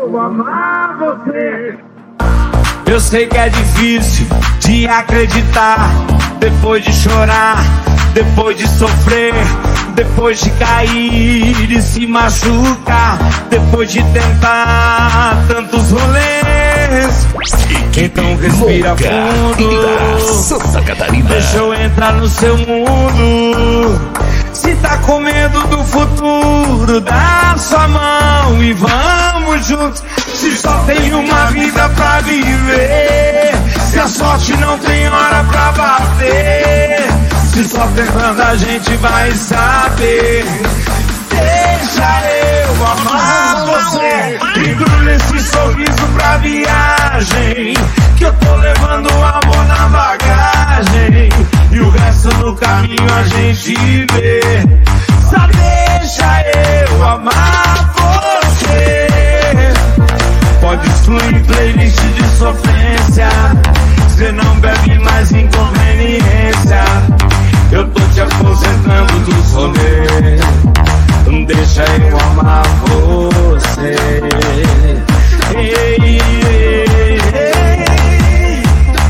eu amar você. Eu sei que é difícil de acreditar, depois de chorar, depois de sofrer, depois de cair e se machucar, depois de tentar tantos rolês. Então respira fundo, Santa Catarina. deixa eu entrar no seu mundo. Se tá com medo do futuro, dá sua mão e vamos juntos. Se só tem uma vida pra viver, se a sorte não tem hora pra bater, se só tentando a gente vai saber. Deixa eu amar você, embrulha esse sorriso pra viagem, que eu tô levando amor na bagagem, e o resto no caminho a gente vê. Só deixa eu amar você. Pode excluir playlist de sofrência, cê não bebe mais inconveniência. Eu tô te aposentando dos rolês, deixa eu amar você. Ei, ei, ei, ei.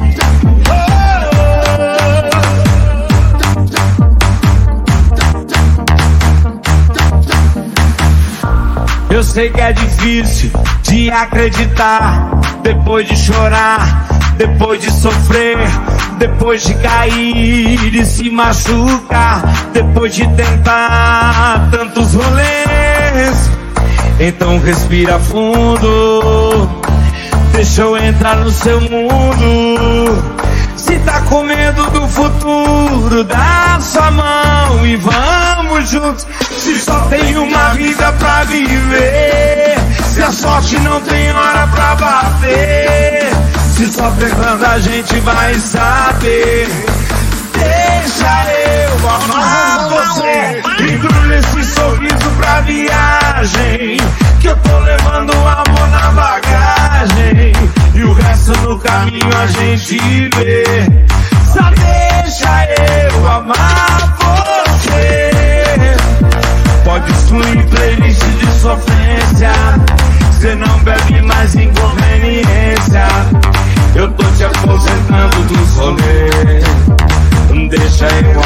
Eu sei que é difícil de acreditar, depois de chorar, depois de sofrer, depois de cair e se machucar, depois de tentar tantos rolês. Então respira fundo, deixa eu entrar no seu mundo. Se tá com medo do futuro, dá sua mão e vamos juntos. Se só tem uma vida pra viver, se a sorte não tem hora pra bater, se só tentando a gente vai saber. Deixa eu amar você, embrulha esse sorriso pra viagem, que eu tô levando amor na bagagem, e o resto no caminho a gente vê. Só deixa eu amar você. Pode excluir playlist de sofrência, cê não bebe mais inconveniência. Eu tô te aposentando dos rolês, deixa eu